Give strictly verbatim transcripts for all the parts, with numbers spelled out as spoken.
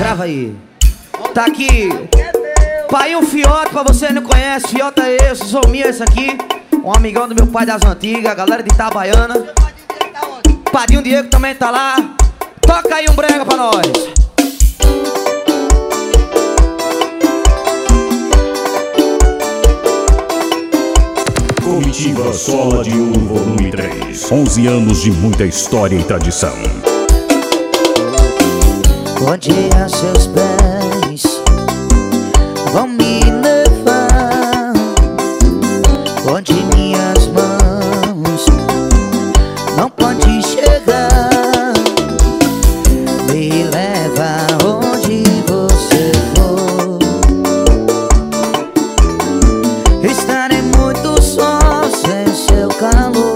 Grava aí. Tá aqui Painho Fiote, pra você que não conhece. Fiota é eu, sou minha esse aqui. Um amigão do meu pai das antigas, galera de Itabaiana. Padinho Diego também tá lá. Toca aí um brega pra nós. Comitiva Sola de Ouro, volume três. onze anos de muita história e tradição. Onde a seus pés vão me levar, onde minhas mãos não podem chegar. Me leva onde você for. Estarei muito só sem seu calor.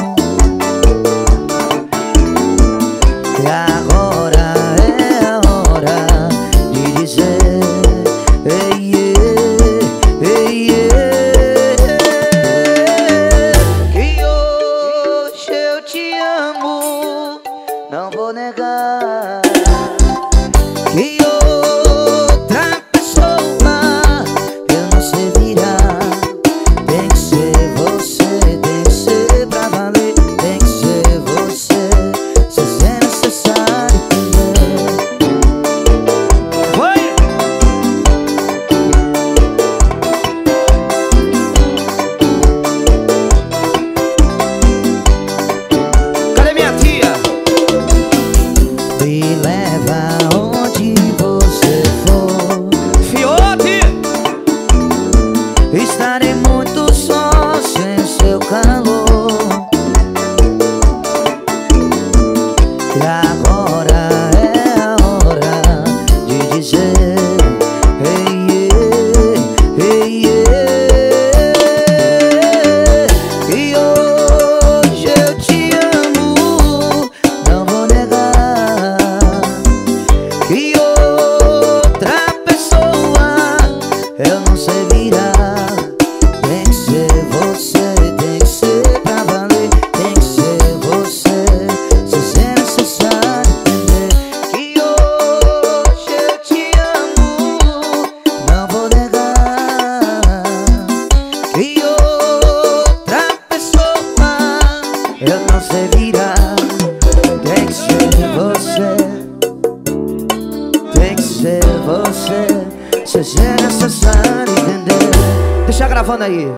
E agora é a hora de dizer ei, ei, ei, que hoje eu te amo, não vou negar. Que outra pessoa eu não sei virar. Tem que ser você, tem que ser pra valer. Tem que ser você, se é necessário entender. Foi! Cadê minha tia? Me leva onde você for. Fiote! Estarei muito só sem seu calor. E agora é a hora de dizer ei, ei, ei, ei. E hoje eu te amo, não vou negar. Que outra pessoa eu não sei virar. Tem que ser você, tem que ser pra valer. Tem que ser você, se é necessário entender. Que hoje eu te amo, não vou negar. Que outra pessoa eu não sei virar. Tem que ser você, tem que ser você, se é necessário entender. Deixa gravando aí.